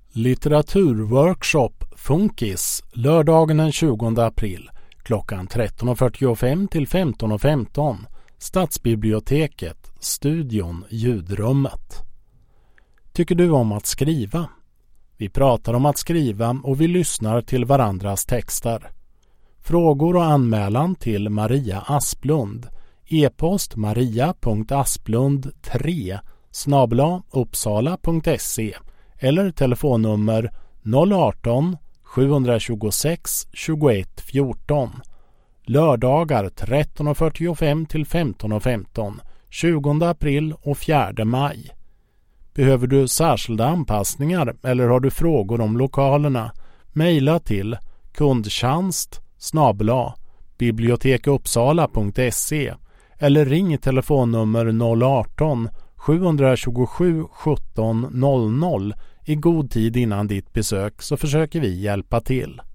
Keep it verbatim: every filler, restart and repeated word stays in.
Litteraturworkshop Funkis lördagen den tjugonde april klockan tretton fyrtiofem till femton femton. Stadsbiblioteket, studion, ljudrummet. Tycker du om att skriva? Vi pratar om att skriva och vi lyssnar till varandras texter. Frågor och anmälan till Maria Asplund. E-post maria punkt asplund tre snabel-a uppsala punkt se eller telefonnummer noll arton sjuhundratjugosex tjugoett fjorton. Lördagar tretton fyrtiofem till femton femton, tjugonde april och fjärde maj. Behöver du särskilda anpassningar eller har du frågor om lokalerna? Mejla till kundtjänst snabel-a bibliotekuppsala punkt se eller ring i telefonnummer noll arton sjuhundratjugosju sjutton noll noll i god tid innan ditt besök, så försöker vi hjälpa till.